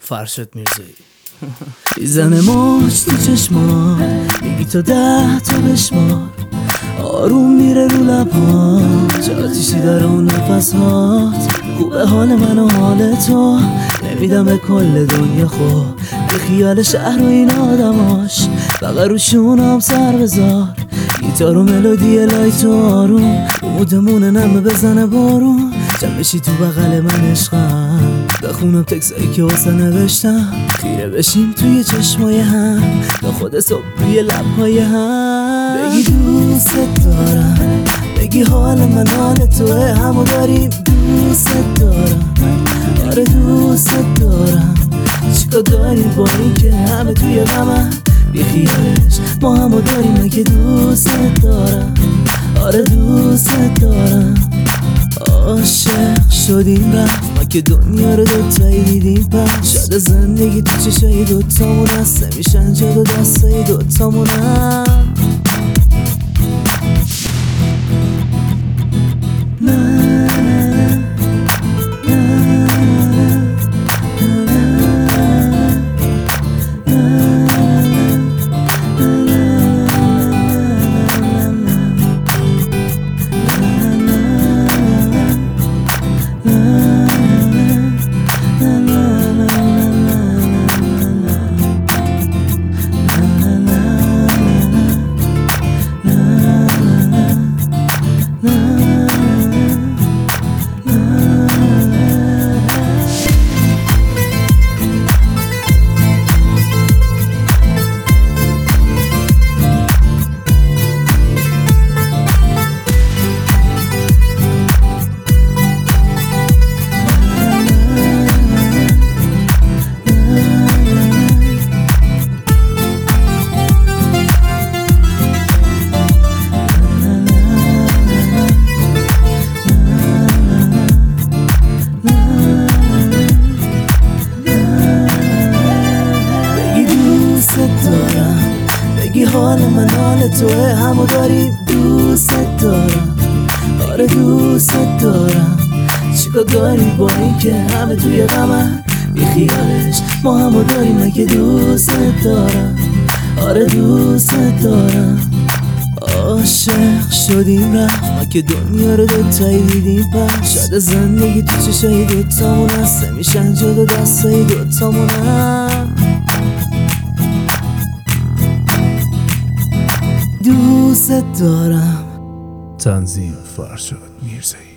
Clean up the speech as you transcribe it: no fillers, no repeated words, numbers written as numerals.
فرشاد میرزایی میزنه موج تو چشما، میگی تا 10 تا بشمار، آروم میره رو لبها، چه آتیشی داره اون نفسات. خوبه حال من و حال تو، نمیدم به کل دنیا خود، به خیال شهر و این آدماش، فقط روشونم سر بذار، گیتار و ملودی لایت و آروم، مودمونه نمه بزنه بارون، جمع بشی تو بغل من عشقم، بخونم تکسایی که واسه نوشتم، خیره بشیم توی چشمای هم، تا خود صبح روی لبهای هم. بگی دوست دارم، بگی حال من حال توه، همو داریم دوست دارم، آره دوست دارم. چیکار داریم با این که همه توی غمم، بی خیالش ما همو داریم، اگه دوست دارم، آره دوست دارم. عاشق شدیم رفت ما که دنیا رو دوتایی دیدیم پس، شاید زندگی تو چشای دوتامون هست، نمیشن جدا دستای دوتامون هم. بگی حال من حال توه، همو داریم دوست دارم، آره دوست دارم. چیکار داری با این که همه توی غمم، بی خیالش ما همو داریم، اگه دوست دارم، آره دوست دارم. عاشق شدیم رفت ما که دنیا رو دوتایی دیدیم پس، شاید زندگی تو چشای دوتامون هست، نمیشن جدا دستای دوتامون هم. دوست دارم. تنظیم فرشاد میرزایی.